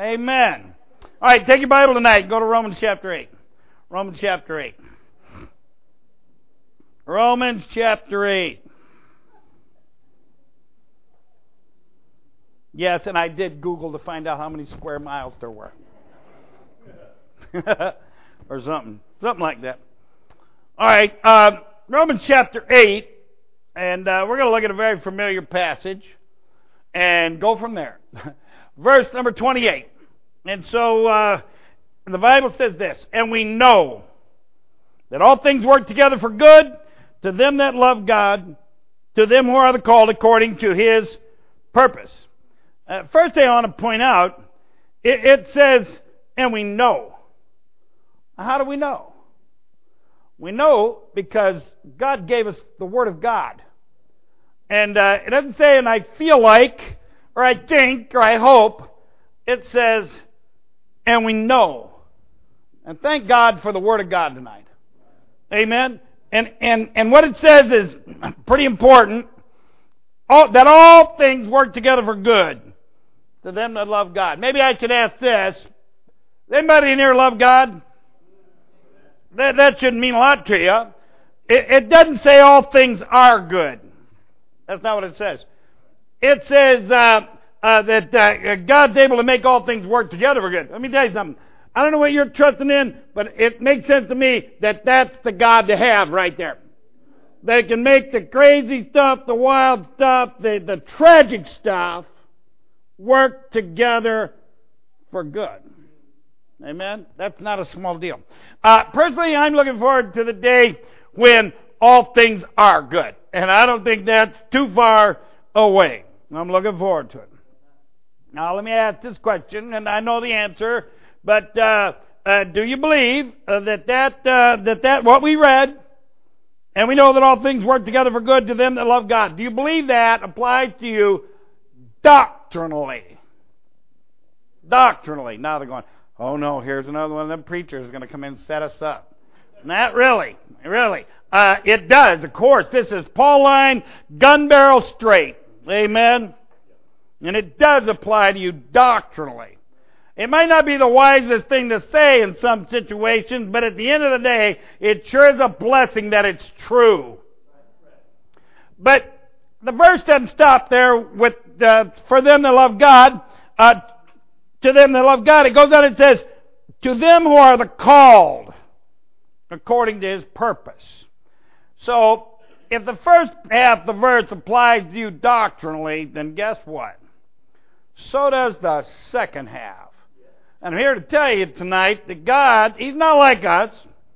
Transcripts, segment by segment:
Amen. All right, take your Bible tonight. Go to Romans chapter 8. Romans chapter 8. Romans chapter 8. Yes, and I did Google to find out how many square miles there were. Or something like that. All right, Romans chapter 8, and we're going to look at a very familiar passage and go from there. Verse number 28. And so the Bible says this, and we know that all things work together for good to them that love God, to them who are the called according to His purpose. First thing I want to point out, it says, and we know. How do we know? We know because God gave us the Word of God. And it doesn't say, and I feel like, or I think, or I hope. It says, and we know. And thank God for the Word of God tonight. Amen? And what it says is pretty important. That all things work together for good to them that love God. Maybe I should ask this. Does anybody in here love God? That shouldn't mean a lot to you. It doesn't say all things are good. That's not what it says. It says that God's able to make all things work together for good. Let me tell you something. I don't know what you're trusting in, but it makes sense to me that that's the God to have right there. That can make the crazy stuff, the wild stuff, the tragic stuff work together for good. Amen? That's not a small deal. Personally, I'm looking forward to the day when all things are good. And I don't think that's too far away. I'm looking forward to it. Now, let me ask this question, and I know the answer, but do you believe that what we read, and we know that all things work together for good to them that love God, do you believe that applies to you doctrinally? Doctrinally. Now they're going, oh no, here's another one of them preachers going to come in and set us up. Not really. It does, of course. This is Pauline, gun barrel straight. Amen? And it does apply to you doctrinally. It might not be the wisest thing to say in some situations, but at the end of the day, it sure is a blessing that it's true. But the verse doesn't stop there with for them that love God. To them that love God, it goes on and says, to them who are the called according to His purpose. So, if the first half of the verse applies to you doctrinally, then guess what? So does the second half. And I'm here to tell you tonight that God, He's not like us.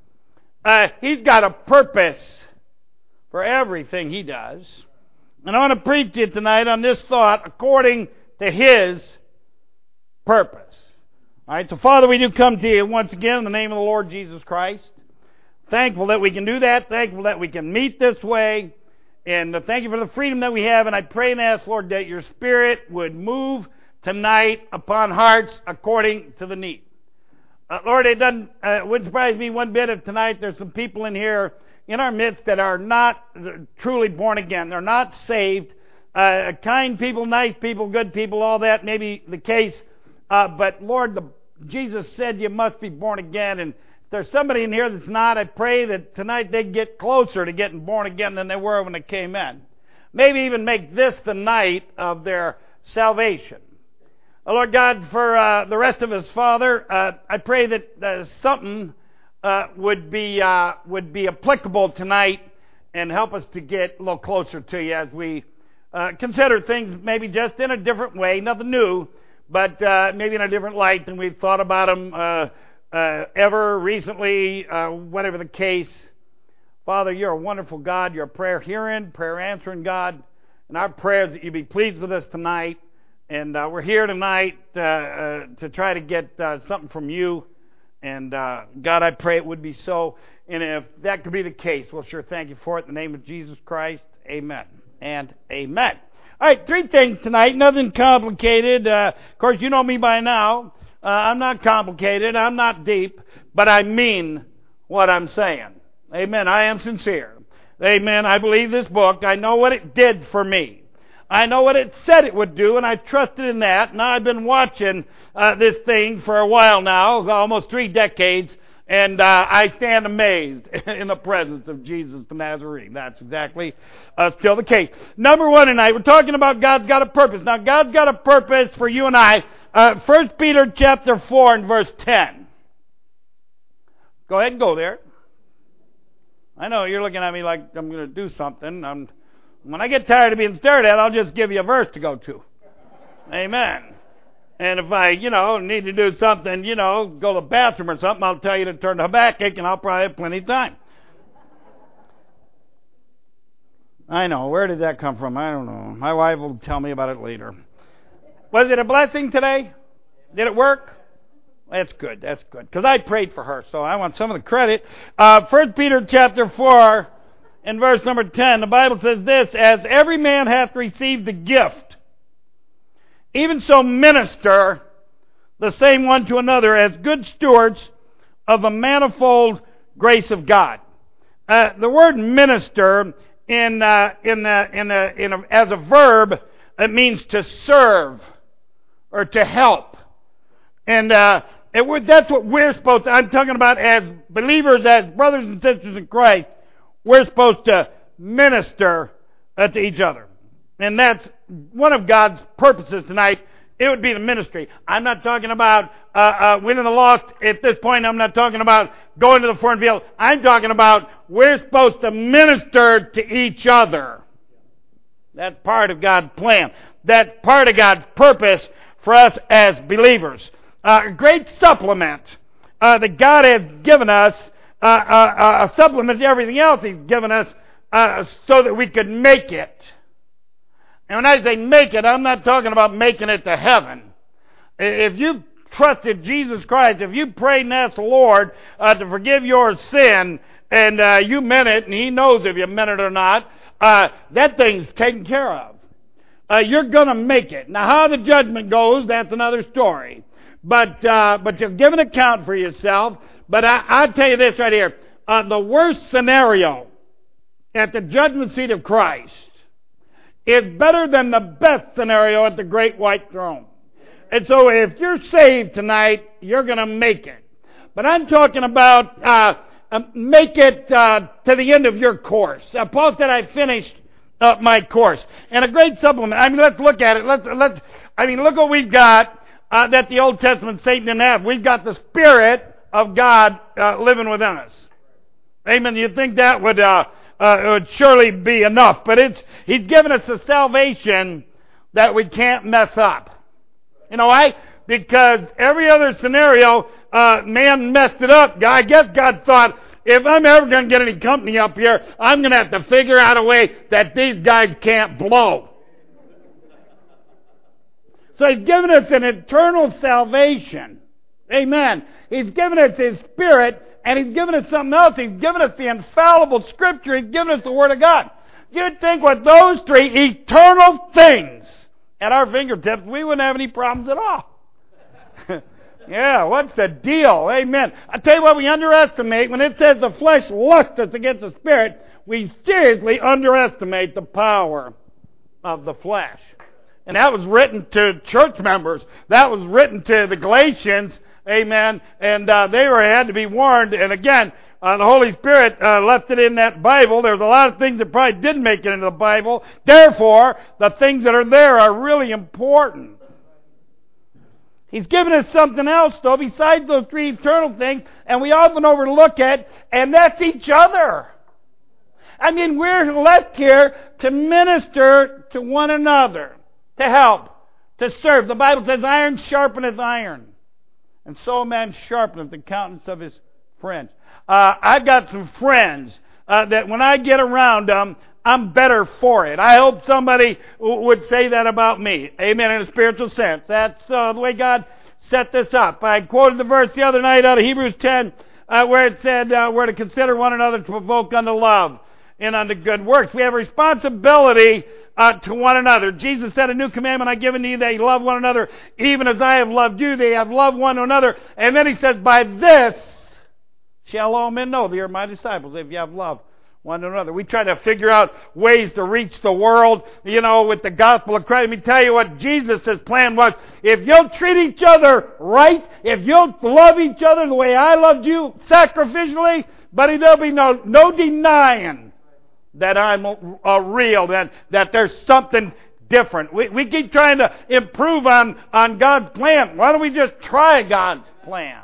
He's got a purpose for everything He does. And I want to preach to you tonight on this thought according to His purpose. All right, so Father, we do come to you once again in the name of the Lord Jesus Christ. Thankful that we can do that. Thankful that we can meet this way. And thank you for the freedom that we have. And I pray and ask, Lord, that your Spirit would move tonight upon hearts according to the need. Lord, it wouldn't surprise me one bit if tonight there's some people in here in our midst that are not truly born again. They're not saved. Kind people, nice people, good people, all that may be the case. But Lord, Jesus said you must be born again. And if there's somebody in here that's not, I pray that tonight they get closer to getting born again than they were when they came in. Maybe even make this the night of their salvation. Lord God, for the rest of us, Father, I pray that something would be applicable tonight and help us to get a little closer to you as we consider things maybe just in a different way, nothing new, but maybe in a different light than we've thought about them ever recently, whatever the case. Father, you're a wonderful God. You're a prayer hearing, prayer answering God. And our prayer is that you be pleased with us tonight. And we're here tonight to try to get something from you. And God, I pray it would be so. And if that could be the case, we'll sure thank you for it. In the name of Jesus Christ, amen and amen. All right, three things tonight, nothing complicated. Of course, you know me by now. I'm not complicated. I'm not deep. But I mean what I'm saying. Amen. I am sincere. Amen. I believe this book. I know what it did for me. I know what it said it would do, and I trusted in that. Now I've been watching this thing for a while now, almost 3 decades, and I stand amazed in the presence of Jesus the Nazarene. That's exactly still the case. Number 1 tonight, we're talking about God's got a purpose. Now, God's got a purpose for you and I. 1 Peter chapter 4 and verse 10. Go ahead and go there. I know you're looking at me like I'm going to do something. When I get tired of being stared at, I'll just give you a verse to go to. Amen. And if I, need to do something, go to the bathroom or something, I'll tell you to turn to Habakkuk, and I'll probably have plenty of time. I know. Where did that come from? I don't know. My wife will tell me about it later. Was it a blessing today? Did it work? That's good. That's good. Because I prayed for her, so I want some of the credit. 1 Peter chapter 4 and verse number 10, the Bible says this, as every man hath received the gift, even so minister the same one to another as good stewards of the manifold grace of God. The word minister as a verb, it means to serve or to help. And that's what we're supposed to, I'm talking about as believers, as brothers and sisters in Christ, we're supposed to minister to each other. And that's one of God's purposes tonight. It would be the ministry. I'm not talking about winning the lost at this point. I'm not talking about going to the foreign field. I'm talking about we're supposed to minister to each other. That's part of God's plan. That's part of God's purpose for us as believers. A great supplement that God has given us, a supplement to everything else He's given us so that we could make it. And when I say make it, I'm not talking about making it to heaven. If you trusted Jesus Christ, if you prayed and asked the Lord to forgive your sin, and you meant it, and He knows if you meant it or not, that thing's taken care of. You're going to make it. Now, how the judgment goes, that's another story. But you'll give an account for yourself. But I'll tell you this right here. The worst scenario at the judgment seat of Christ is better than the best scenario at the great white throne. And so if you're saved tonight, you're going to make it. But I'm talking about make it to the end of your course. Paul said, I finished my course. And a great supplement. I mean, let's look at it. Look what we've got that the Old Testament Satan didn't have. We've got the Spirit of God living within us. Amen. You'd think that would surely be enough. But He's given us a salvation that we can't mess up. You know why? Because every other scenario, man messed it up. I guess God thought, if I'm ever going to get any company up here, I'm going to have to figure out a way that these guys can't blow. So He's given us an eternal salvation. Amen. He's given us His Spirit, and He's given us something else. He's given us the infallible Scripture. He's given us the Word of God. You'd think with those 3 eternal things at our fingertips, we wouldn't have any problems at all. Yeah, what's the deal? Amen. I tell you what, we underestimate. When it says the flesh lusteth against the Spirit, we seriously underestimate the power of the flesh. And that was written to church members. That was written to the Galatians. Amen. And they had to be warned. And again, the Holy Spirit left it in that Bible. There's a lot of things that probably didn't make it into the Bible. Therefore, the things that are there are really important. He's given us something else, though, besides those 3 eternal things, and we often overlook it, and that's each other. I mean, we're left here to minister to one another, to help, to serve. The Bible says, iron sharpeneth iron, and so a man sharpeneth the countenance of his friends. I've got some friends that when I get around them, I'm better for it. I hope somebody would say that about me. Amen, in a spiritual sense. That's the way God set this up. I quoted the verse the other night out of Hebrews 10 where it said we're to consider one another to provoke unto love and unto good works. We have a responsibility to one another. Jesus said, a new commandment I give unto you, that you love one another even as I have loved you. They have loved one another. And then He says, by this shall all men know that you are my disciples, if you have love one another. We try to figure out ways to reach the world, with the gospel of Christ. Let me tell you what Jesus' plan was. If you'll treat each other right, if you'll love each other the way I loved you sacrificially, buddy, there'll be no denying that I'm real, that there's something different. We keep trying to improve on God's plan. Why don't we just try God's plan?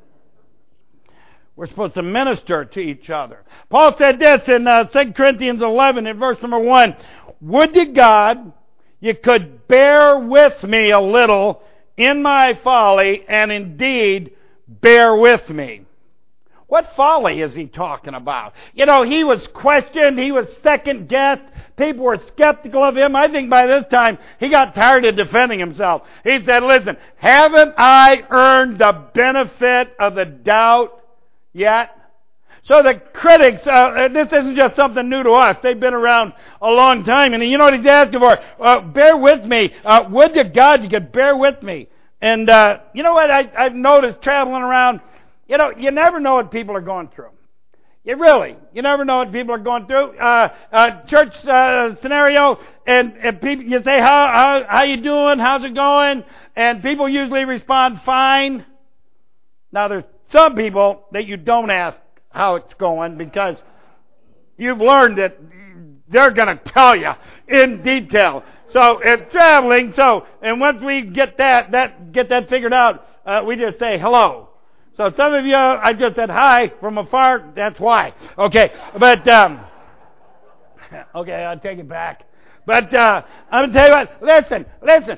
We're supposed to minister to each other. Paul said this in 2 Corinthians 11 in verse number 1. Would to God you could bear with me a little in my folly, and indeed bear with me. What folly is he talking about? He was questioned. He was second-guessed. People were skeptical of him. I think by this time he got tired of defending himself. He said, listen, haven't I earned the benefit of the doubt yet? So the critics, this isn't just something new to us. They've been around a long time. And you know what he's asking for? Bear with me. Would to God you could bear with me. And you know what I've noticed traveling around? You never know what people are going through. You never know what people are going through. Church scenario, and people, you say, how you doing? How's it going? And people usually respond, fine. Now there's some people that you don't ask how it's going because you've learned that they're going to tell you in detail. So it's traveling. And once we get that figured out, we just say hello. So some of you, I just said hi from afar. That's why. Okay, but okay, I'll take it back. But I'm going to tell you what, listen,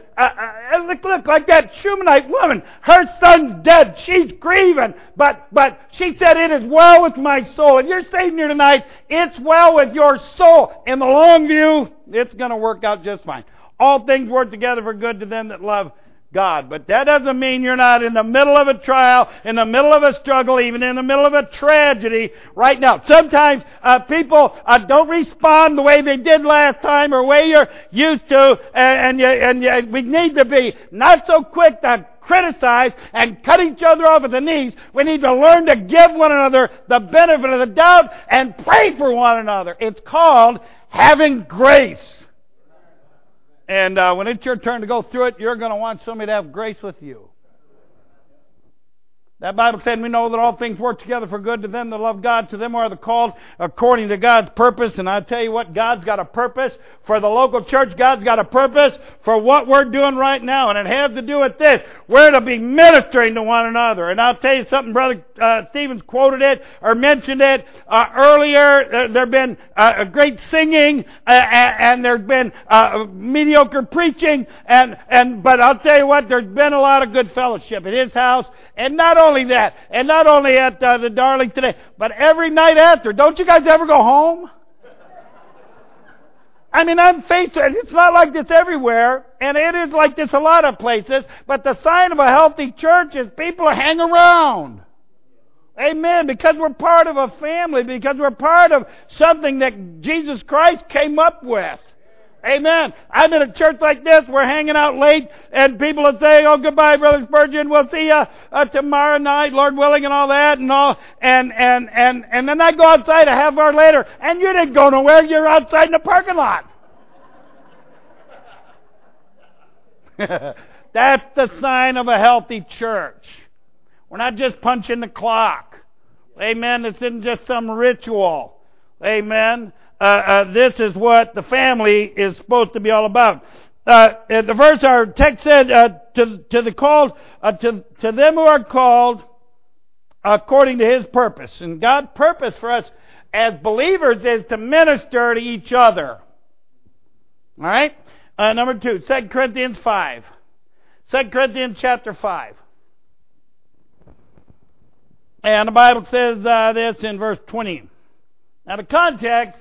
look like that Shumanite woman. Her son's dead. She's grieving. But she said, it is well with my soul. And you're saying here tonight, it's well with your soul. In the long view, it's going to work out just fine. All things work together for good to them that love God. But that doesn't mean you're not in the middle of a trial, in the middle of a struggle, even in the middle of a tragedy right now. Sometimes people don't respond the way they did last time or the way you're used to, and we need to be not so quick to criticize and cut each other off at the knees. We need to learn to give one another the benefit of the doubt and pray for one another. It's called having grace. And when it's your turn to go through it, you're going to want somebody to have grace with you. That Bible said, we know that all things work together for good to them that love God, to them who are the called according to God's purpose. And I tell you what, God's got a purpose for the local church. God's got a purpose for what we're doing right now. And it has to do with this. We're to be ministering to one another. And I'll tell you something, Brother Stevens quoted it or mentioned it earlier. There's been great singing and there's been mediocre preaching. But I'll tell you what, there's been a lot of good fellowship at his house. And not only that, and not only at the Darling today, but every night after. Don't you guys ever go home? I mean, I'm faithful. It's not like this everywhere, and it is like this a lot of places, but the sign of a healthy church is people hang around. Amen. Because we're part of a family, because we're part of something that Jesus Christ came up with. Amen. I'm in a church like this. We're hanging out late, and people are saying, "Oh, goodbye, Brother Spurgeon. We'll see you tomorrow night, Lord willing," and all that, and all. And then I go outside a half hour later, and you didn't go nowhere. You're outside in the parking lot. That's the sign of a healthy church. We're not just punching the clock. Amen. This isn't just some ritual. Amen. This is what the family is supposed to be all about. The verse, our text said, to the called, to them who are called according to His purpose. And God's purpose for us as believers is to minister to each other. All right? Number 2, 2 Corinthians 5. 2 Corinthians chapter 5. And the Bible says this in verse 20. Now the context,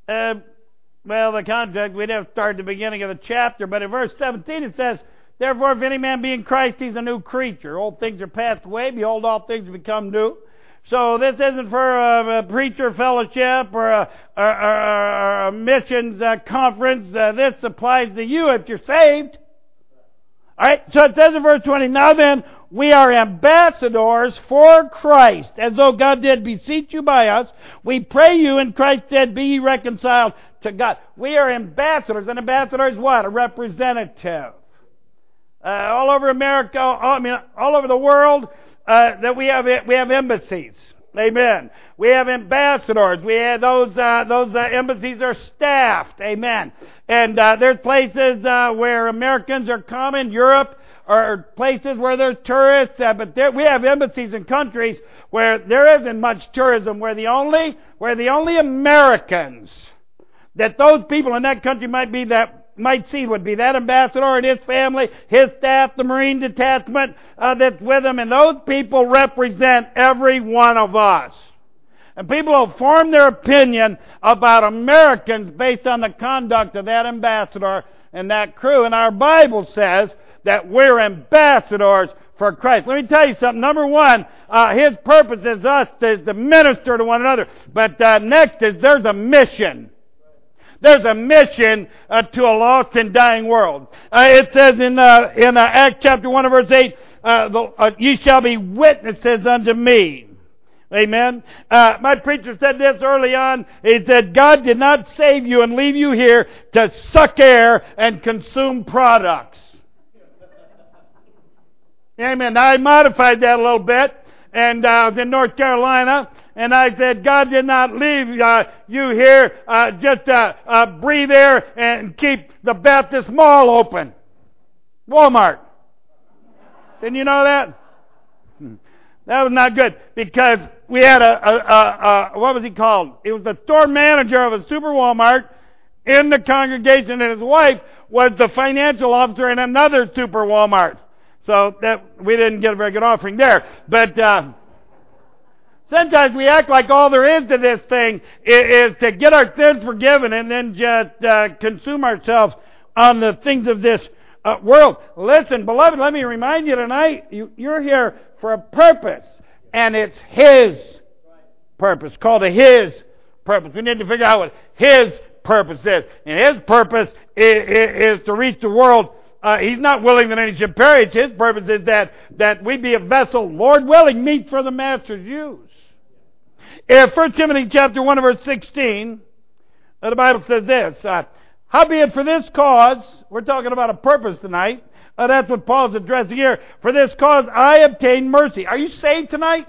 we'd have to start at the beginning of the chapter, but in verse 17 it says, "Therefore, if any man be in Christ, he's a new creature. Old things are passed away. Behold, all things have become new." So this isn't for a preacher fellowship or a missions conference. This applies to you if you're saved. All right, so it says in verse 20, "Now then, we are ambassadors for Christ, as though God did beseech you by us. We pray you in Christ's stead, be ye reconciled to God. We are ambassadors. An ambassador is what? A representative. All over America, all over the world, that we have embassies. Amen. We have ambassadors. We have those embassies are staffed. Amen. And there's places where Americans are common. Europe, or places where there's tourists. But we have embassies in countries where there isn't much tourism. Where the only Americans that those people in that country might see would be that ambassador and his family, his staff, the Marine detachment that's with him, and those people represent every one of us. And people will form their opinion about Americans based on the conduct of that ambassador and that crew. And our Bible says that we're ambassadors for Christ. Let me tell you something. Number one, His purpose is us to minister to one another. But next is there's a mission. There's a mission to a lost and dying world. It says in Acts chapter 1 and verse 8, ye shall be witnesses unto me. Amen. My preacher said this early on. He said, God did not save you and leave you here to suck air and consume products. Amen. Now, I modified that a little bit, and I was in North Carolina. And I said, God did not leave you here just to breathe air and keep the Baptist Mall open. Walmart. Didn't you know that? That was not good, because we had what was he called? He was the store manager of a super Walmart in the congregation, and his wife was the financial officer in another super Walmart. So that we didn't get a very good offering there. But sometimes we act like all there is to this thing is to get our sins forgiven and then just consume ourselves on the things of this world. Listen, beloved, let me remind you tonight, you're here for a purpose, and it's His purpose, called His purpose. We need to figure out what His purpose is. And His purpose is to reach the world. He's not willing that any should perish. His purpose is that we be a vessel, Lord willing, meet for the Master's use. In 1 Timothy chapter 1 verse 16, the Bible says this, howbeit for this cause, we're talking about a purpose tonight, that's what Paul's addressing here, for this cause I obtain mercy. Are you saved tonight?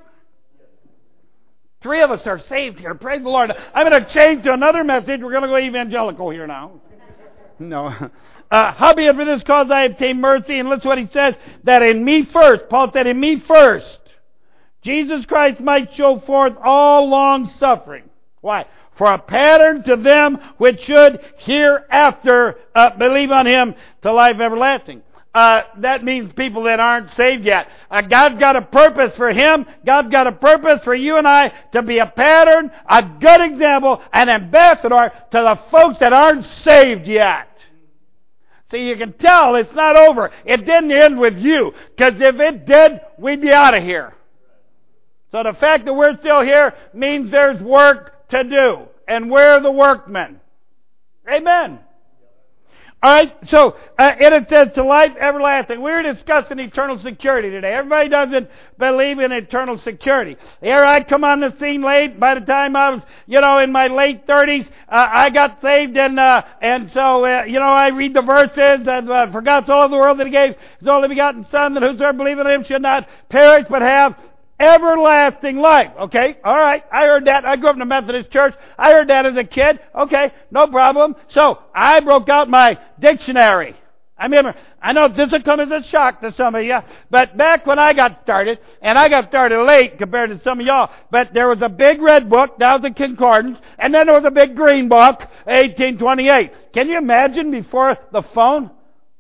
3 of us are saved here. Praise the Lord. I'm going to change to another message. We're going to go evangelical here now. No. Howbeit for this cause I obtain mercy, and listen what he says, that in me first, Paul said, in me first, Jesus Christ might show forth all long suffering. Why? For a pattern to them which should hereafter believe on Him to life everlasting. That means people that aren't saved yet. God's got a purpose for him. God's got a purpose for you and I to be a pattern, a good example, an ambassador to the folks that aren't saved yet. See, you can tell it's not over. It didn't end with you. Because if it did, we'd be out of here. So the fact that we're still here means there's work to do. And we're the workmen. Amen. All right, so it says to life everlasting. We're discussing eternal security today. Everybody doesn't believe in eternal security. Here I come on the scene late. By the time I was, in my late 30s, I got saved, and so I read the verses. And for God so loved the world that He gave His only begotten Son, that whosoever believeth in Him should not perish but have everlasting life. Okay, all right, I heard that. I grew up in a Methodist church. I heard that as a kid. Okay, no problem. So I broke out my dictionary. I know this will come as a shock to some of you, but back when I got started, and I got started late compared to some of y'all, but there was a big red book, that was the Concordance, and then there was a big green book, 1828. Can you imagine before the phone?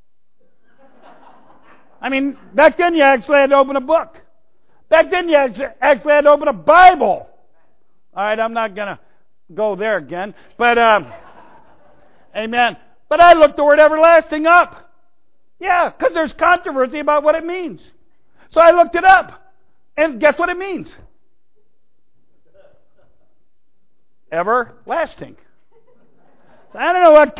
Back then you actually had to open a book. Back then you actually had to open a Bible. All right, I'm not going to go there again. But, amen. But I looked the word everlasting up. Yeah, because there's controversy about what it means. So I looked it up. And guess what it means? Everlasting. So I don't know what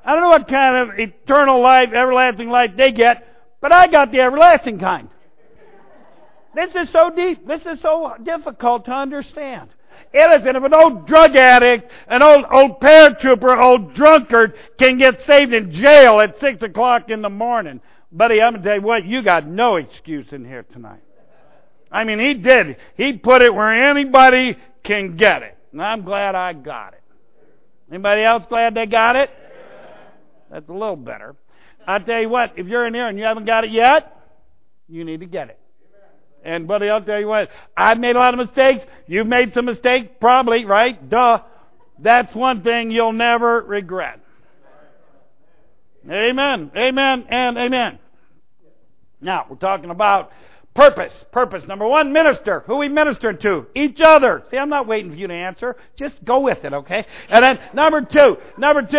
kind of eternal life, everlasting life they get, but I got the everlasting kind. This is so deep. This is so difficult to understand. Listen, if an old drug addict, an old paratrooper, old drunkard can get saved in jail at 6 o'clock in the morning, buddy, I'm going to tell you what, you got no excuse in here tonight. I mean, he did. He put it where anybody can get it. And I'm glad I got it. Anybody else glad they got it? That's a little better. I'll tell you what, if you're in here and you haven't got it yet, you need to get it. And buddy, I'll tell you what, I've made a lot of mistakes. You've made some mistakes, probably, right? Duh. That's one thing you'll never regret. Amen. Amen and amen. Now, we're talking about purpose. Purpose. Number one, minister. Who we minister to? Each other. See, I'm not waiting for you to answer. Just go with it, okay? And then number two is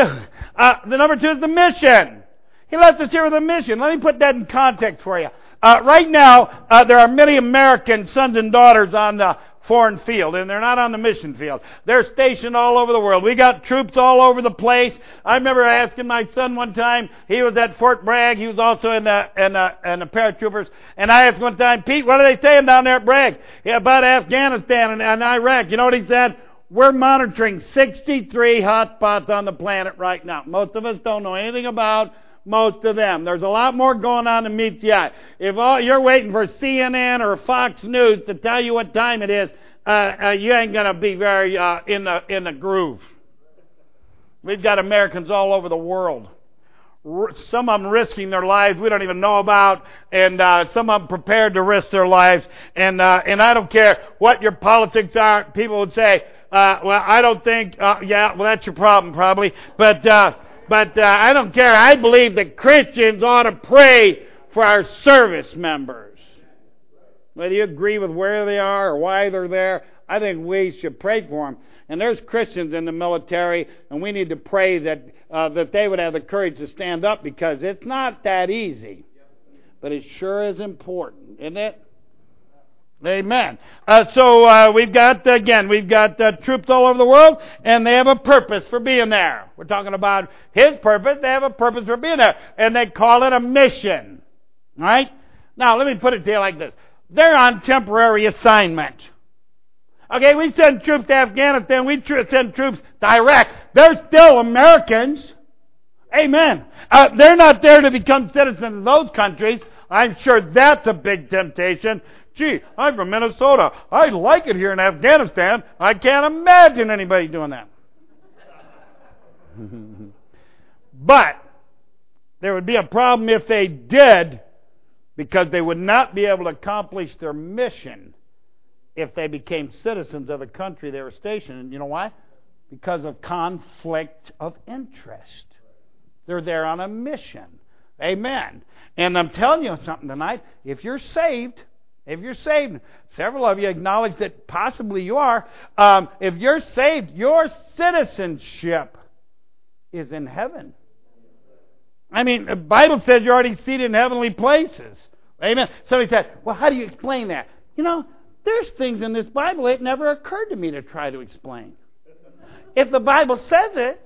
the mission. He left us here with a mission. Let me put that in context for you. Right now, there are many American sons and daughters on the foreign field, and they're not on the mission field. They're stationed all over the world. We got troops all over the place. I remember asking my son one time, he was at Fort Bragg, he was also in the paratroopers, and I asked one time, Pete, what are they saying down there at Bragg? Yeah, about Afghanistan and Iraq. You know what he said? We're monitoring 63 hot spots on the planet right now. Most of us don't know anything about most of them. There's a lot more going on than meets the eye. If you're waiting for CNN or Fox News to tell you what time it is, you ain't going to be very in the groove. We've got Americans all over the world. Some of them risking their lives we don't even know about, and some of them prepared to risk their lives. And I don't care what your politics are. People would say, well, I don't think, yeah, well, that's your problem probably. But I don't care. I believe that Christians ought to pray for our service members. Whether you agree with where they are or why they're there, I think we should pray for them. And there's Christians in the military, and we need to pray that they would have the courage to stand up, because it's not that easy. But it sure is important, isn't it? Amen. So we've got troops all over the world, and they have a purpose for being there. We're talking about His purpose. They have a purpose for being there, and they call it a mission. All right? Now, let me put it to you like this. They're on temporary assignment. Okay, we send troops to Afghanistan. We send troops to Iraq. They're still Americans. Amen. They're not there to become citizens of those countries. I'm sure that's a big temptation. Gee, I'm from Minnesota. I like it here in Afghanistan. I can't imagine anybody doing that. But there would be a problem if they did, because they would not be able to accomplish their mission if they became citizens of the country they were stationed in. You know why? Because of conflict of interest. They're there on a mission. Amen. And I'm telling you something tonight. If you're saved, several of you acknowledge that possibly you are. If you're saved, your citizenship is in heaven. I mean, the Bible says you're already seated in heavenly places. Amen. Somebody said, well, how do you explain that? You know, there's things in this Bible it never occurred to me to try to explain. If the Bible says it,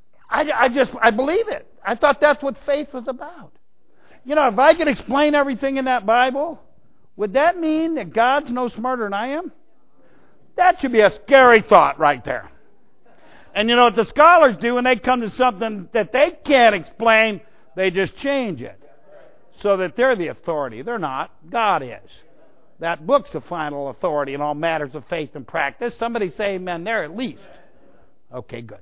I believe it. I thought that's what faith was about. You know, if I could explain everything in that Bible, would that mean that God's no smarter than I am? That should be a scary thought right there. And you know what the scholars do when they come to something that they can't explain? They just change it so that they're the authority. They're not. God is. That book's the final authority in all matters of faith and practice. Somebody say amen there at least. Okay, good.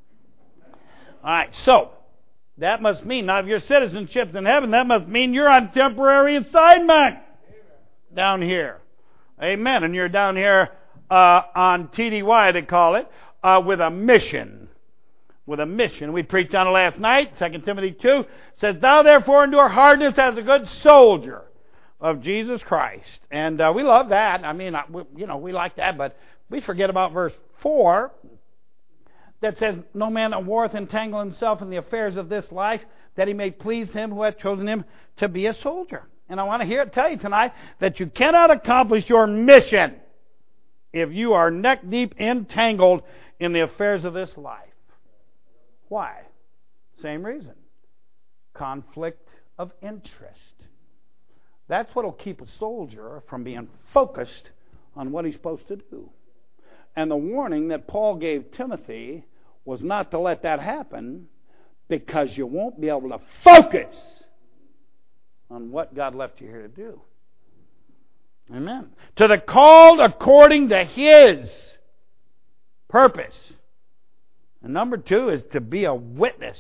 All right, so that must mean, now if your citizenship's in heaven, that must mean you're on temporary assignment down here. Amen. And you're down here on TDY, they call it, with a mission. With a mission. We preached on it last night. 2 Timothy 2 says, thou therefore endure hardness as a good soldier of Jesus Christ. And we love that. I mean, we like that, but we forget about verse 4 that says, no man that warreth entangle himself in the affairs of this life, that he may please him who hath chosen him to be a soldier. And I want to tell you tonight that you cannot accomplish your mission if you are neck deep entangled in the affairs of this life. Why? Same reason. Conflict of interest. That's what will keep a soldier from being focused on what he's supposed to do. And the warning that Paul gave Timothy was not to let that happen, because you won't be able to focus on what God left you here to do. Amen. To the called according to His purpose. And number 2 is to be a witness.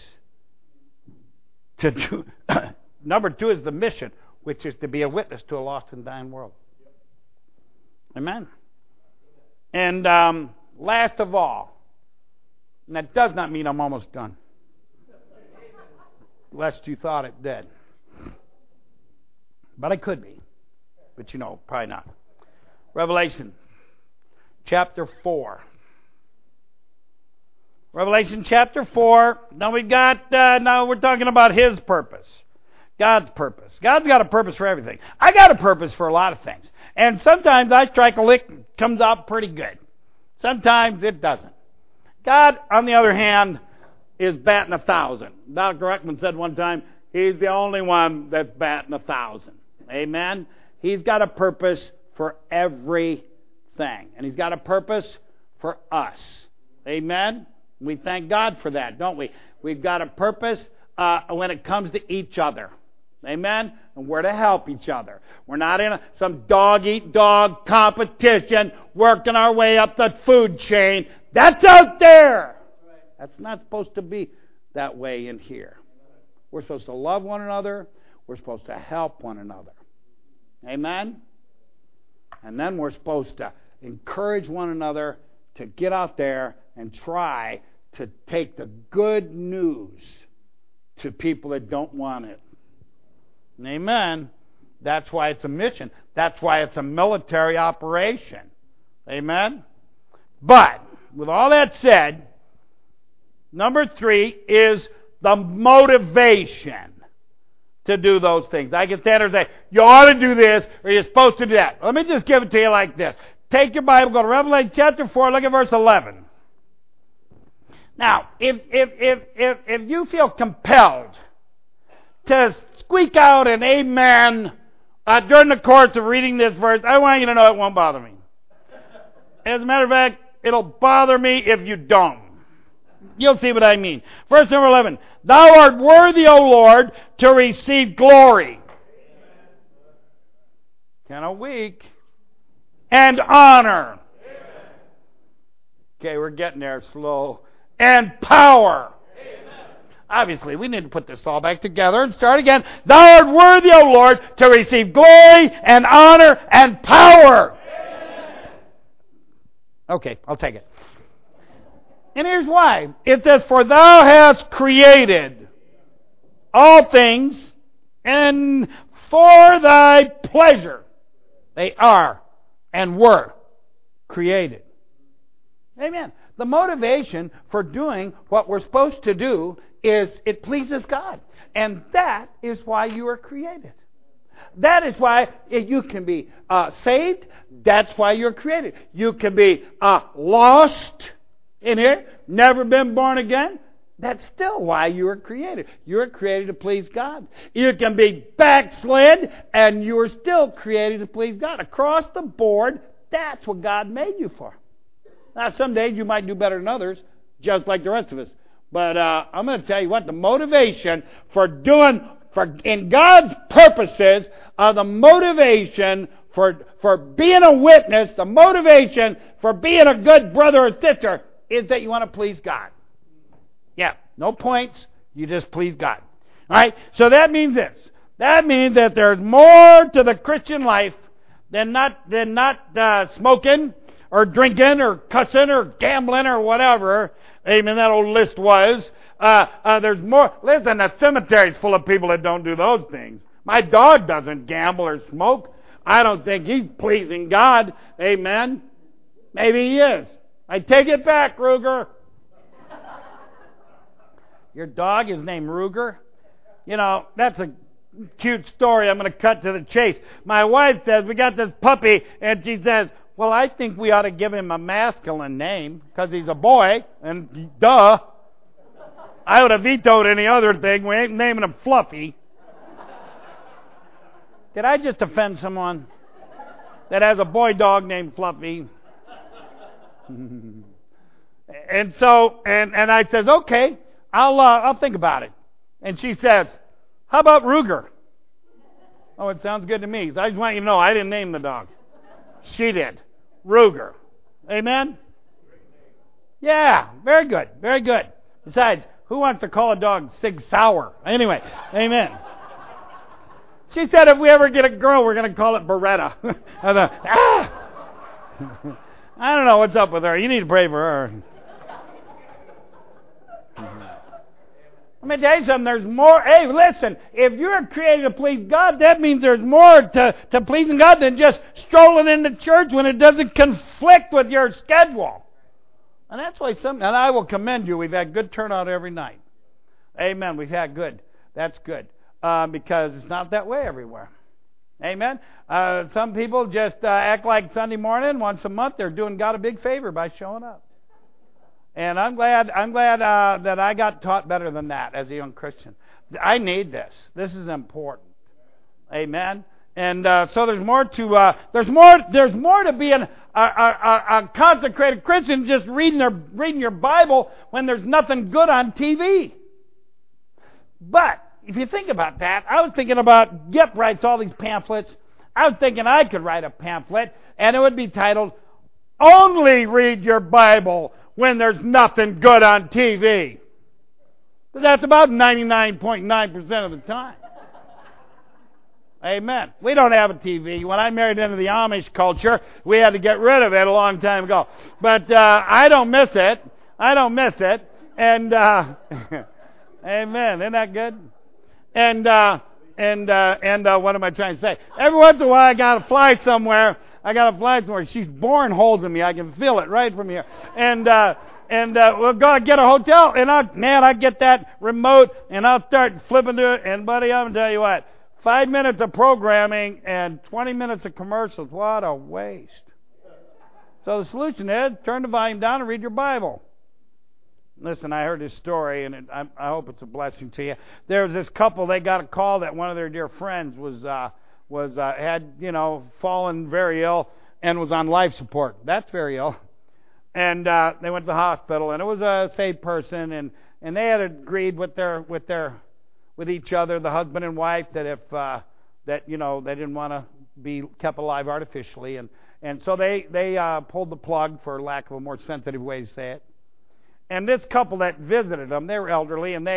Number 2 is the mission, which is to be a witness to a lost and dying world. Amen. And last of all, and that does not mean I'm almost done, lest you thought it did. But I could be. But probably not. Revelation chapter 4. Revelation chapter 4. Now we're talking about His purpose. God's purpose. God's got a purpose for everything. I got a purpose for a lot of things. And sometimes I strike a lick, it comes out pretty good. Sometimes it doesn't. God, on the other hand, is batting 1,000. Dr. Ruckman said one time, He's the only one that's batting 1,000. Amen? He's got a purpose for everything. And He's got a purpose for us. Amen? We thank God for that, don't we? We've got a purpose when it comes to each other. Amen? And we're to help each other. We're not in some dog-eat-dog competition working our way up the food chain. That's out there. That's not supposed to be that way in here. We're supposed to love one another. We're supposed to help one another. Amen? And then we're supposed to encourage one another to get out there and try to take the good news to people that don't want it. Amen? That's why it's a mission. That's why it's a military operation. Amen? But, with all that said, number 3 is the motivation to do those things. I can stand there and say, you ought to do this, or you're supposed to do that. Let me just give it to you like this. Take your Bible, go to Revelation chapter 4, look at verse 11. Now, if you feel compelled to squeak out an amen during the course of reading this verse, I want you to know it won't bother me. As a matter of fact, it'll bother me if you don't. You'll see what I mean. Verse number 11. Thou art worthy, O Lord, to receive glory. Kind of weak. And honor. Okay, we're getting there slow. And power. Obviously, we need to put this all back together and start again. Thou art worthy, O Lord, to receive glory and honor and power. Okay, I'll take it. And here's why. It says, for thou hast created all things, and for thy pleasure they are and were created. Amen. The motivation for doing what we're supposed to do is it pleases God. And that is why you were created. That is why you can be saved. That's why you're created. You can be lost in here, never been born again. That's still why you were created. You were created to please God. You can be backslid, and you were still created to please God. Across the board, that's what God made you for. Now, some days you might do better than others, just like the rest of us. But I'm going to tell you what, the motivation in God's purposes, the motivation for being a witness, the motivation for being a good brother or sister is that you want to please God. Yeah, no points, you just please God. All right, so that means this. That means that there's more to the Christian life than not smoking or drinking or cussing or gambling or whatever. Amen, that old list was. There's more. Listen, the cemetery's full of people that don't do those things. My dog doesn't gamble or smoke. I don't think he's pleasing God. Amen. Maybe he is. I take it back, Ruger. Your dog is named Ruger? You know, that's a cute story. I'm going to cut to the chase. My wife says, we got this puppy, and she says, well, I think we ought to give him a masculine name because he's a boy, and duh. I would have vetoed any other thing. We ain't naming him Fluffy. Did I just offend someone that has a boy dog named Fluffy? And so, and I says, okay, I'll think about it. And she says, how about Ruger? Oh, it sounds good to me. I just want you to know I didn't name the dog. She did. Ruger. Amen? Yeah, very good, very good. Besides, who wants to call a dog Sig Sauer? Anyway, amen. She said if we ever get a girl, we're going to call it Beretta. I don't know what's up with her. You need to pray for her. Let me tell you something. There's more. Hey, listen. If you're created to please God, that means there's more to pleasing God than just strolling into church when it doesn't conflict with your schedule. And that's why and I will commend you. We've had good turnout every night. Amen. We've had good. That's good. Because it's not that way everywhere. Amen. Some people just act like Sunday morning once a month. They're doing God a big favor by showing up. And I'm glad that I got taught better than that as a young Christian. I need this. This is important. Amen. And so there's more to being a consecrated Christian than just reading your Bible when there's nothing good on TV. But if you think about that, I was thinking about Gip writes all these pamphlets. I was thinking I could write a pamphlet, and it would be titled, "Only Read Your Bible When There's Nothing Good on TV." But that's about 99.9% of the time. Amen. We don't have a TV. When I married into the Amish culture, we had to get rid of it a long time ago. But I don't miss it. I don't miss it. And amen. Isn't that good? And what am I trying to say? Every once in a while, I got to fly somewhere. She's boring holes in me. I can feel it right from here. And we'll go get a hotel. And I get that remote, and I'll start flipping to it. And buddy, I'm going to tell you what. 5 minutes of programming and 20 minutes of commercials. What a waste. So the solution is turn the volume down and read your Bible. Listen, I heard this story, and I hope it's a blessing to you. There was this couple. They got a call that one of their dear friends had fallen very ill and was on life support. That's very ill. And they went to the hospital, and it was a saved person, and they had agreed with each other, the husband and wife, that if they didn't want to be kept alive artificially, and so they pulled the plug, for lack of a more sensitive way to say it. And this couple that visited them, they were elderly, and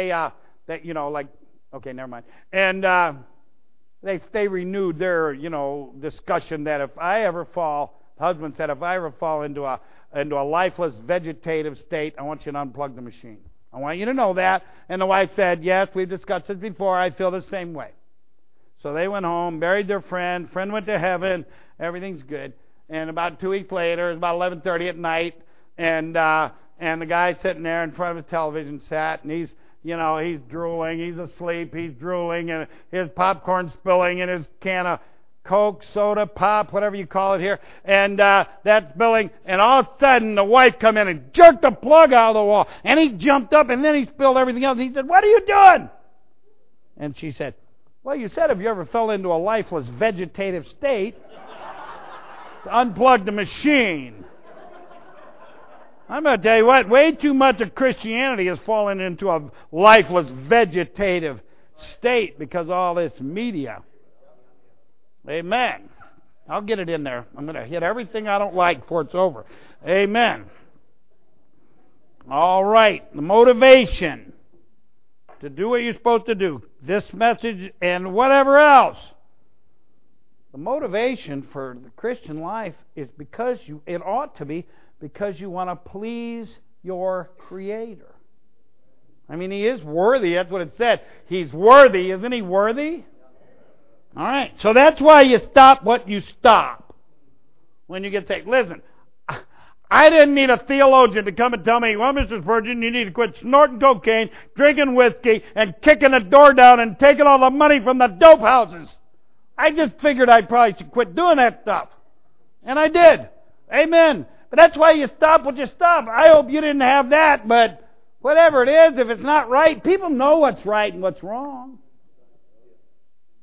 okay, never mind. And they renewed their discussion that if I ever fall, the husband said, if I ever fall into a lifeless vegetative state, I want you to unplug the machine. I want you to know that. And the wife said, yes, we've discussed this before. I feel the same way. So they went home, buried their friend. Friend went to heaven. Everything's good. And about 2 weeks later, it was about 11:30 at night, and the guy sitting there in front of his television set, and he's drooling, he's asleep, he's drooling, and his popcorn spilling, and his can of Coke, soda, pop, whatever you call it here, and that's spilling, and all of a sudden the wife come in and jerked the plug out of the wall, and he jumped up, and then he spilled everything else. He said, "What are you doing?" And she said, "Well, you said if you ever fell into a lifeless vegetative state, to unplug the machine." I'm going to tell you what, way too much of Christianity has fallen into a lifeless vegetative state because of all this media. Amen. I'll get it in there. I'm going to hit everything I don't like before it's over. Amen. All right. The motivation to do what you're supposed to do. This message and whatever else. The motivation for the Christian life is it ought to be because you want to please your Creator. I mean, He is worthy. That's what it said. He's worthy. Isn't He worthy? All right. So that's why you stop what you stop when you get saved. Listen, I didn't need a theologian to come and tell me, well, Mr. Spurgeon, you need to quit snorting cocaine, drinking whiskey, and kicking the door down and taking all the money from the dope houses. I just figured I probably should quit doing that stuff. And I did. Amen. But that's why you stop what you stop. I hope you didn't have that, but whatever it is, if it's not right, people know what's right and what's wrong.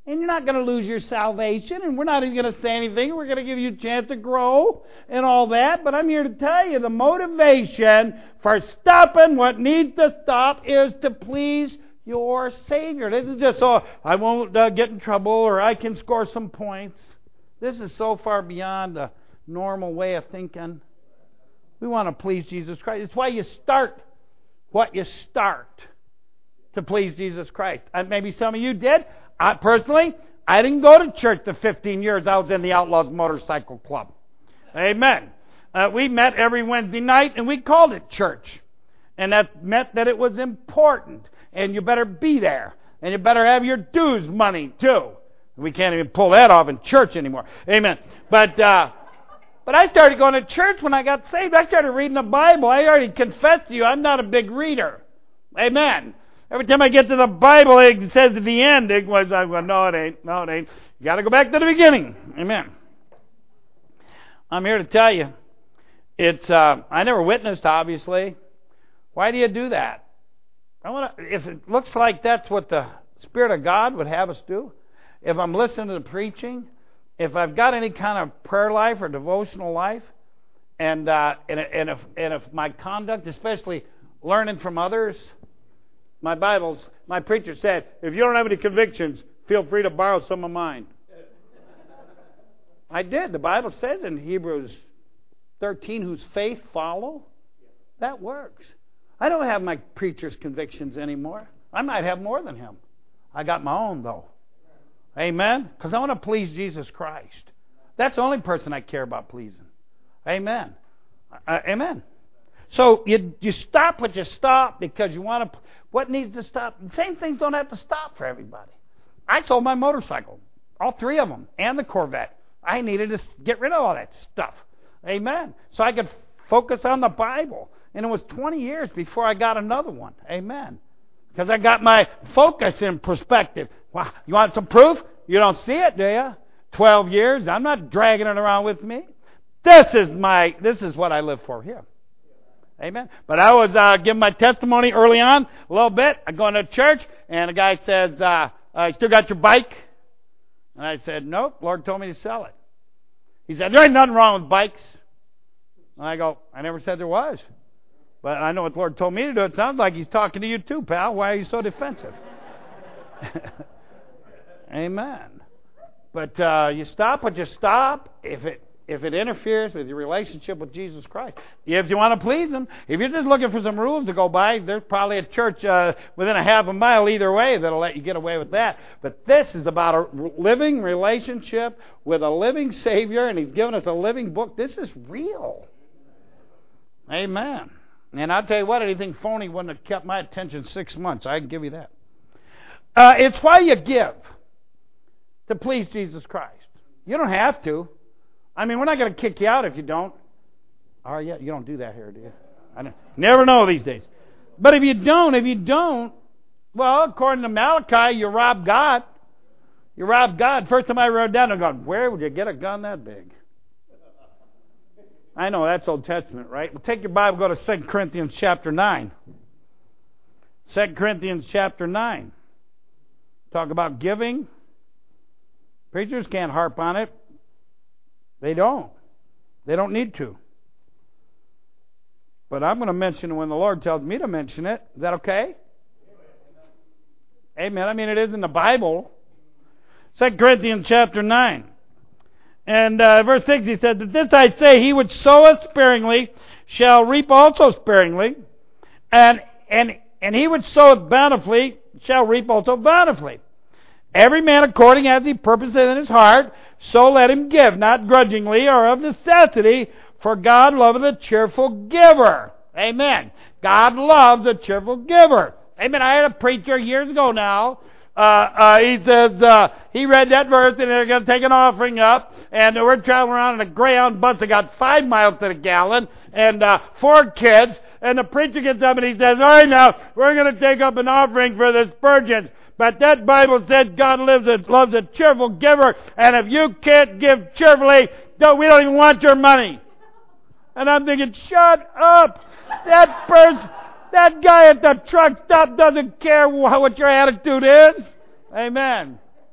And you're not going to lose your salvation, and we're not even going to say anything. We're going to give you a chance to grow and all that. But I'm here to tell you the motivation for stopping what needs to stop is to please your Savior. This is just so I won't get in trouble or I can score some points. This is so far beyond the normal way of thinking. We want to please Jesus Christ. It's why you start what you start to please Jesus Christ. Maybe some of you did. Personally, I didn't go to church the 15 years I was in the Outlaws Motorcycle Club. Amen. We met every Wednesday night and we called it church. And that meant that it was important. And you better be there. And you better have your dues money too. We can't even pull that off in church anymore. Amen. But I started going to church when I got saved. I started reading the Bible. I already confessed to you, I'm not a big reader. Amen. Every time I get to the Bible, it says at the end, I go, no, it ain't. No, it ain't. You got to go back to the beginning. Amen. I'm here to tell you, I never witnessed, obviously. Why do you do that? If it looks like that's what the Spirit of God would have us do, if I'm listening to the preaching, if I've got any kind of prayer life or devotional life, and if my conduct, especially learning from others, my preacher said, if you don't have any convictions, feel free to borrow some of mine. I did. The Bible says in Hebrews 13, whose faith follow. That works. I don't have my preacher's convictions anymore. I might have more than him. I got my own, though. Amen? Because I want to please Jesus Christ. That's the only person I care about pleasing. Amen. Amen. So you stop what you stop because you want to. What needs to stop? The same things don't have to stop for everybody. I sold my motorcycle, all three of them, and the Corvette. I needed to get rid of all that stuff. Amen. So I could focus on the Bible. And it was 20 years before I got another one. Amen. Because I got my focus in perspective. Wow. You want some proof? You don't see it, do you? 12 years. I'm not dragging it around with me. This is what I live for here. Amen. But I was giving my testimony early on a little bit. I'm going to church, and a guy says, you still got your bike? And I said, nope, Lord told me to sell it. He said, there ain't nothing wrong with bikes. And I go, I never said there was. But I know what the Lord told me to do. It sounds like He's talking to you too, pal. Why are you so defensive? Amen. But you stop what you stop if it interferes with your relationship with Jesus Christ. If you want to please Him, if you're just looking for some rules to go by, there's probably a church within a half a mile either way that'll let you get away with that. But this is about a living relationship with a living Savior, and He's given us a living book. This is real. Amen. And I'll tell you what, anything phony wouldn't have kept my attention 6 months. I can give you that. It's why you give to please Jesus Christ. You don't have to. I mean, we're not going to kick you out if you don't. Oh, yeah, you don't do that here, do you? I never know these days. But if you don't, well, according to Malachi, you rob God. You rob God. First time I wrote down, I go, where would you get a gun that big? I know, that's Old Testament, right? Well, take your Bible, go to 2 Corinthians chapter 9. 2 Corinthians chapter 9. Talk about giving. Preachers can't harp on it. They don't. They don't need to. But I'm going to mention it when the Lord tells me to mention it. Is that okay? Amen. I mean, it is in the Bible. 2 Corinthians chapter 9. And verse 6, he said, that this I say, he which soweth sparingly shall reap also sparingly, and he which soweth bountifully shall reap also bountifully. Every man according as he purposeth in his heart, so let him give, not grudgingly or of necessity, for God loveth a cheerful giver. Amen. God loves a cheerful giver. Amen. I had a preacher years ago now. He says, he read that verse and they're going to take an offering up, and we're traveling around in a Greyhound bus that got 5 miles to the gallon, and 4 kids, and the preacher gets up and he says, all right, now, we're going to take up an offering for the Spurgeons, but that Bible says God loves a cheerful giver, and if you can't give cheerfully, we don't even want your money. And I'm thinking, shut up! That guy at the truck stop doesn't care what your attitude is. Amen.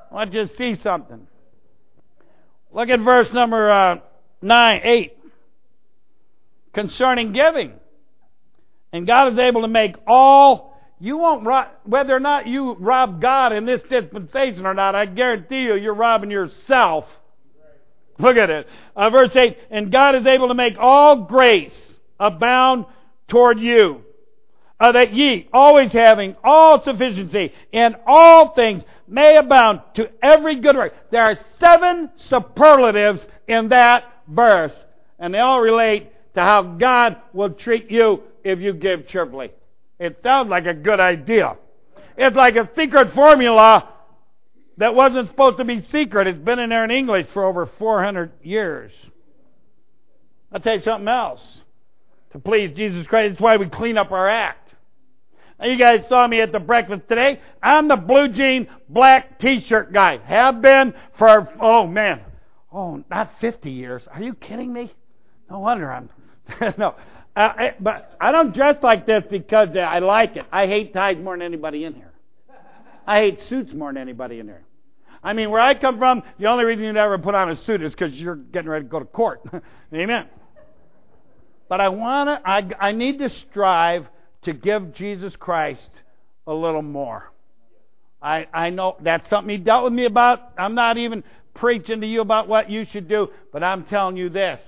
I want you to see something. Look at verse number 8. Concerning giving. And God is able to make all, you won't rob, whether or not you rob God in this dispensation or not, I guarantee you're robbing yourself. Look at it. Verse 8, and God is able to make all grace abound toward you, that ye, always having all sufficiency in all things, may abound to every good work. There are 7 superlatives in that verse, and they all relate to how God will treat you if you give cheerfully. It sounds like a good idea. It's like a secret formula that wasn't supposed to be secret. It's been in there in English for over 400 years. I'll tell you something else. To please Jesus Christ, that's why we clean up our act. Now, you guys saw me at the breakfast today. I'm the blue jean, black t-shirt guy. Have been for, not 50 years. Are you kidding me? No wonder I'm... no. But I don't dress like this because I like it. I hate ties more than anybody in here. I hate suits more than anybody in here. I mean, where I come from, the only reason you'd ever put on a suit is because you're getting ready to go to court. Amen. But I need to strive to give Jesus Christ a little more. I know that's something He dealt with me about. I'm not even preaching to you about what you should do, but I'm telling you this.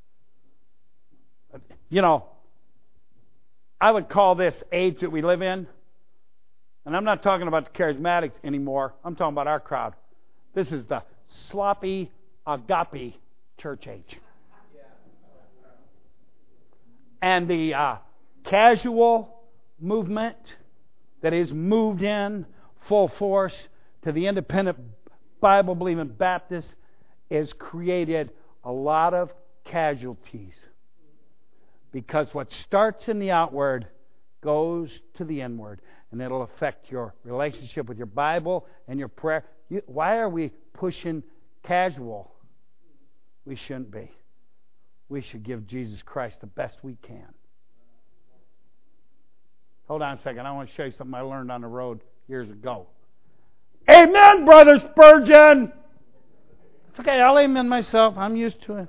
You know, I would call this age that we live in, and I'm not talking about the charismatics anymore. I'm talking about our crowd. This is the sloppy, agape church age. And the casual movement that is moved in full force to the independent Bible-believing Baptists has created a lot of casualties. Because what starts in the outward goes to the inward. And it'll affect your relationship with your Bible and your prayer. Why are we pushing casual? We shouldn't be. We should give Jesus Christ the best we can. Hold on a second. I want to show you something I learned on the road years ago. Amen, Brother Spurgeon! It's okay. I'll amen myself. I'm used to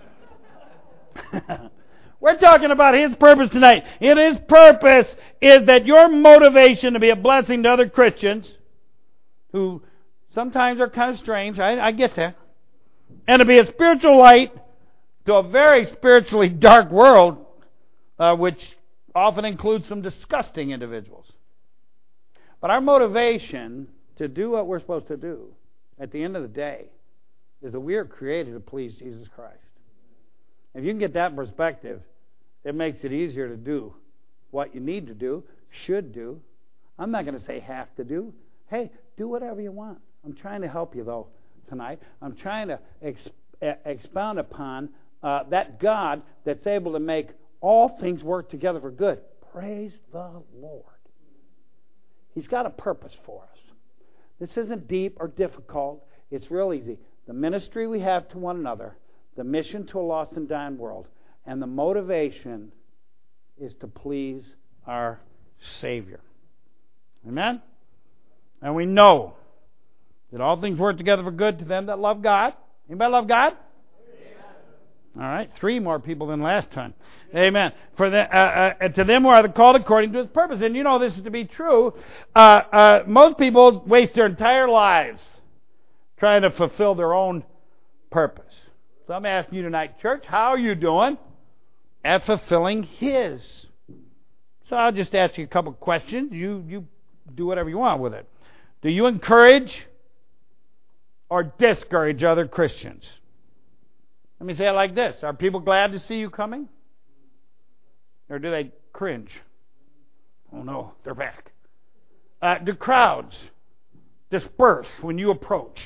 it. We're talking about His purpose tonight. And His purpose is that your motivation to be a blessing to other Christians, who sometimes are kind of strange, I get that, and to be a spiritual light to a very spiritually dark world, which often includes some disgusting individuals. But our motivation to do what we're supposed to do at the end of the day is that we are created to please Jesus Christ. If you can get that in perspective, it makes it easier to do what you need to do, should do. I'm not going to say have to do. Hey, do whatever you want. I'm trying to help you, though, tonight. I'm trying to expound upon that God that's able to make all things work together for good. Praise the Lord. He's got a purpose for us. This isn't deep or difficult. It's real easy. The ministry we have to one another, the mission to a lost and dying world, and the motivation is to please our Savior. Amen? And we know that all things work together for good to them that love God. Anybody love God? Amen. All right, 3 more people than last time. Amen. For to them who are called according to His purpose. And you know this is to be true. Most people waste their entire lives trying to fulfill their own purpose. So I'm asking you tonight, church, how are you doing at fulfilling His? So I'll just ask you a couple of questions. You do whatever you want with it. Do you encourage or discourage other Christians? Let me say it like this. Are people glad to see you coming? Or do they cringe? Oh no, they're back. Do crowds disperse when you approach?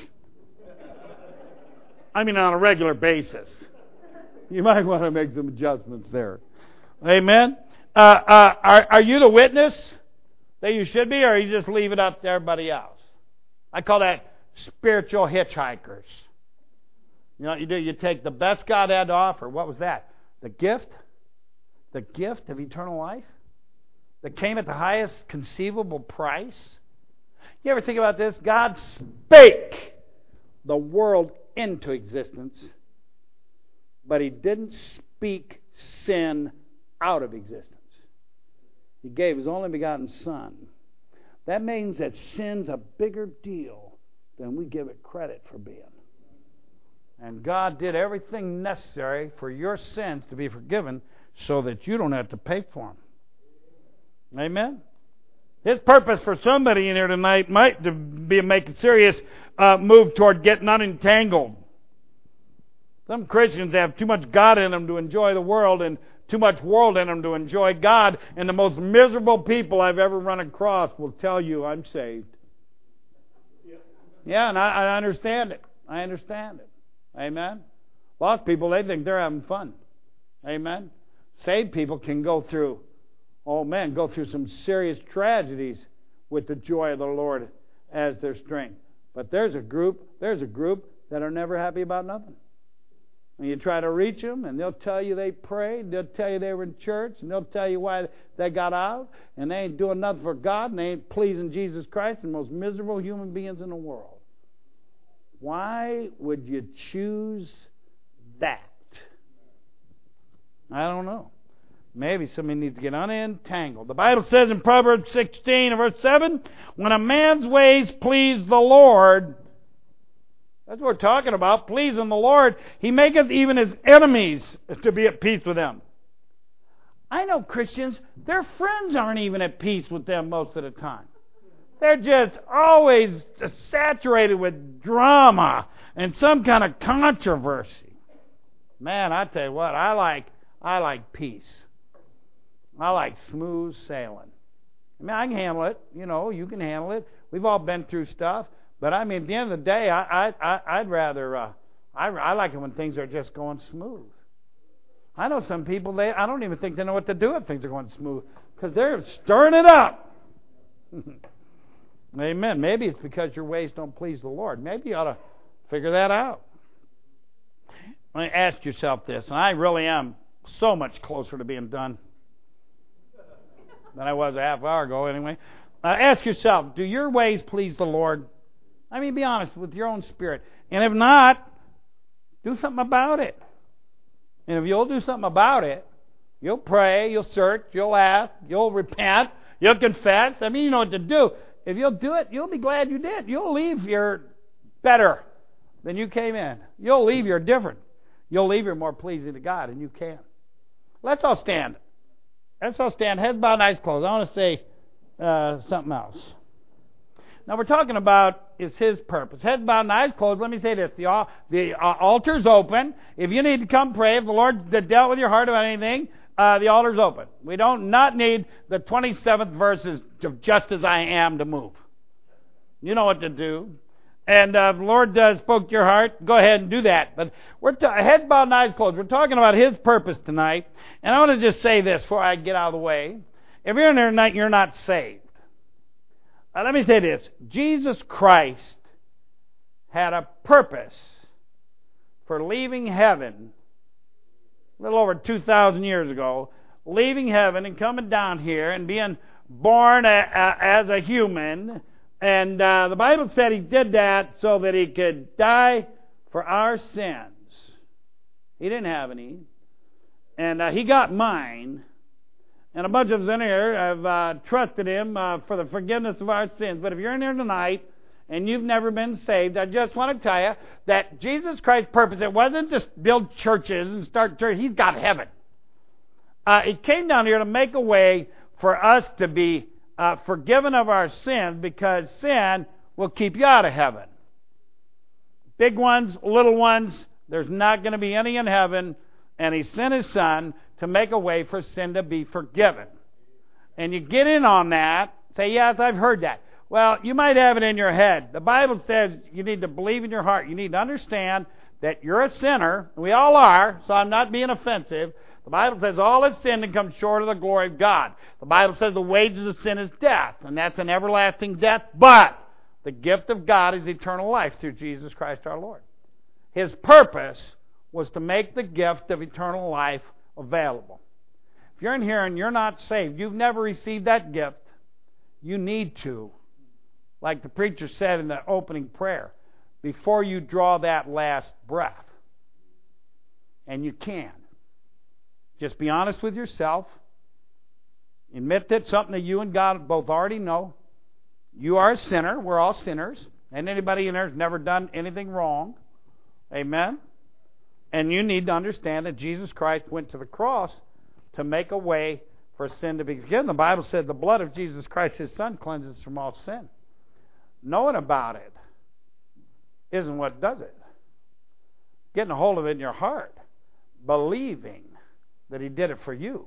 I mean, on a regular basis. You might want to make some adjustments there. Amen? Are you the witness that you should be, or you just leave it up to everybody else? I call that spiritual hitchhikers. You know what you do? You take the best God had to offer. What was that? The gift of eternal life that came at the highest conceivable price. You ever think about this? God spake the world into existence, but He didn't speak sin out of existence. He gave His only begotten Son. That means that sin's a bigger deal than we give it credit for being. And God did everything necessary for your sins to be forgiven so that you don't have to pay for them. Amen? His purpose for somebody in here tonight might be making a serious move toward getting unentangled. Some Christians have too much God in them to enjoy the world and too much world in them to enjoy God. And the most miserable people I've ever run across will tell you, I'm saved. Yeah, and I understand it. I understand it. Amen? Lost people, they think they're having fun. Amen? Saved people can go through some serious tragedies with the joy of the Lord as their strength. But there's a group that are never happy about nothing. And you try to reach them, and they'll tell you they prayed, they'll tell you they were in church, and they'll tell you why they got out, and they ain't doing nothing for God, and they ain't pleasing Jesus Christ, the most miserable human beings in the world. Why would you choose that? I don't know. Maybe somebody needs to get unentangled. The Bible says in Proverbs 16 and verse 7, when a man's ways please the Lord, that's what we're talking about, pleasing the Lord, He maketh even His enemies to be at peace with Him. I know Christians, their friends aren't even at peace with them most of the time. They're just always saturated with drama and some kind of controversy. Man, I tell you what, I like peace. I like smooth sailing. I mean, I can handle it. You know, you can handle it. We've all been through stuff. But I mean, at the end of the day, I'd rather, I like it when things are just going smooth. I know some people, I don't even think they know what to do if things are going smooth because they're stirring it up. Amen. Maybe it's because your ways don't please the Lord. Maybe you ought to figure that out. Ask yourself this, and I really am so much closer to being done than I was a half hour ago anyway. Ask yourself, do your ways please the Lord? I mean, be honest with your own spirit. And if not, do something about it. And if you'll do something about it, you'll pray, you'll search, you'll ask, you'll repent, you'll confess. I mean, you know what to do. If you'll do it, you'll be glad you did. You'll leave here better than you came in. You'll leave here different. You'll leave here more pleasing to God than you can. Let's all stand. Let's all stand. Heads bowed, eyes closed. I want to say something else. Now we're talking about is His purpose. Heads bowed and eyes closed. Let me say this. The altar's open. If you need to come pray, if the Lord dealt with your heart about anything, the altar's open. We don't not need the 27th verses of just as I am to move. You know what to do. And if the Lord spoke to your heart, go ahead and do that. But we're heads bowed and eyes closed. We're talking about His purpose tonight. And I want to just say this before I get out of the way. If you're in there tonight and you're not saved, let me say this. Jesus Christ had a purpose for leaving heaven a little over 2,000 years ago, leaving heaven and coming down here and being born as a human. And the Bible said He did that so that He could die for our sins. He didn't have any. And He got mine. And a bunch of us in here have trusted Him for the forgiveness of our sins. But if you're in here tonight and you've never been saved, I just want to tell you that Jesus Christ's purpose, it wasn't just build churches and start churches. He's got heaven. He came down here to make a way for us to be forgiven of our sins, because sin will keep you out of heaven. Big ones, little ones, there's not going to be any in heaven. And He sent His Son to make a way for sin to be forgiven. And you get in on that, say, yes, I've heard that. Well, you might have it in your head. The Bible says you need to believe in your heart. You need to understand that you're a sinner. We all are, so I'm not being offensive. The Bible says all have sinned and come short of the glory of God. The Bible says the wages of sin is death, and that's an everlasting death. But the gift of God is eternal life through Jesus Christ our Lord. His purpose was to make the gift of eternal life available. If you're in here and you're not saved, you've never received that gift, you need to. Like the preacher said in the opening prayer, before you draw that last breath. And you can. Just be honest with yourself. Admit that something that you and God both already know. You are a sinner. We're all sinners. And anybody in there has never done anything wrong. Amen? And you need to understand that Jesus Christ went to the cross to make a way for sin to be forgiven. The Bible said the blood of Jesus Christ, His Son, cleanses from all sin. Knowing about it isn't what does it. Getting a hold of it in your heart. Believing that He did it for you.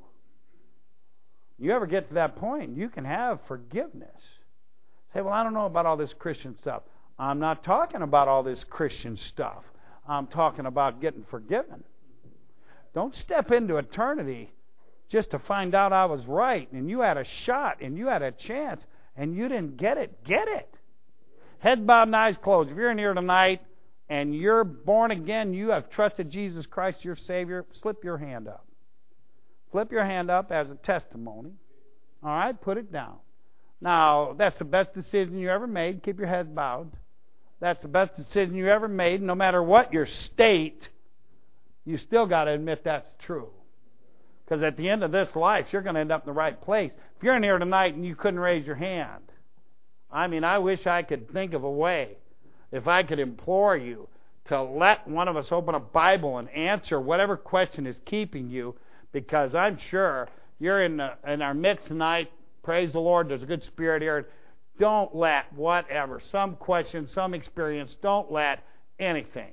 You ever get to that point, you can have forgiveness. Say, well, I don't know about all this Christian stuff. I'm not talking about all this Christian stuff. I'm talking about getting forgiven. Don't step into eternity just to find out I was right and you had a shot and you had a chance and you didn't get it. Get it. Head bowed and eyes closed. If you're in here tonight and you're born again, you have trusted Jesus Christ, your Savior, slip your hand up. Flip your hand up as a testimony. All right? Put it down. Now, that's the best decision you ever made. Keep your head bowed. That's the best decision you ever made. No matter what your state, you still got to admit that's true. Because at the end of this life, you're going to end up in the right place. If you're in here tonight and you couldn't raise your hand, I mean, I wish I could think of a way, if I could implore you to let one of us open a Bible and answer whatever question is keeping you, because I'm sure you're in our midst tonight. Praise the Lord, there's a good spirit here. Don't let whatever, some question, some experience, don't let anything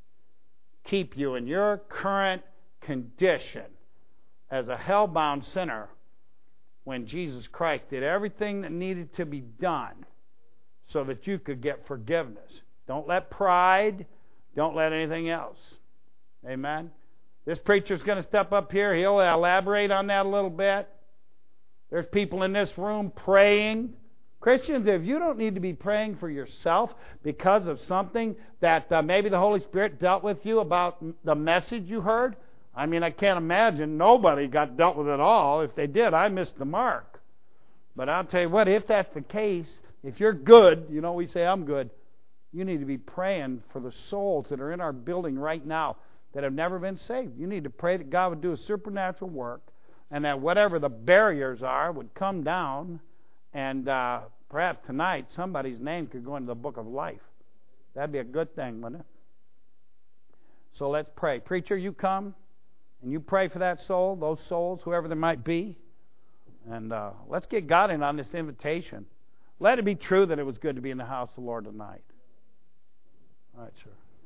keep you in your current condition as a hell-bound sinner when Jesus Christ did everything that needed to be done so that you could get forgiveness. Don't let pride, don't let anything else. Amen? This preacher's going to step up here. He'll elaborate on that a little bit. There's people in this room praying. Christians, if you don't need to be praying for yourself because of something that maybe the Holy Spirit dealt with you about the message you heard, I mean, I can't imagine nobody got dealt with it all. If they did, I missed the mark. But I'll tell you what, if that's the case, if you're good, you know, we say I'm good, you need to be praying for the souls that are in our building right now that have never been saved. You need to pray that God would do a supernatural work and that whatever the barriers are would come down, and perhaps tonight somebody's name could go into the book of life. That'd be a good thing, wouldn't it? So let's pray. Preacher, you come and you pray for that soul, those souls, whoever they might be. And let's get God in on this invitation. Let it be true that it was good to be in the house of the Lord tonight. All right, sir.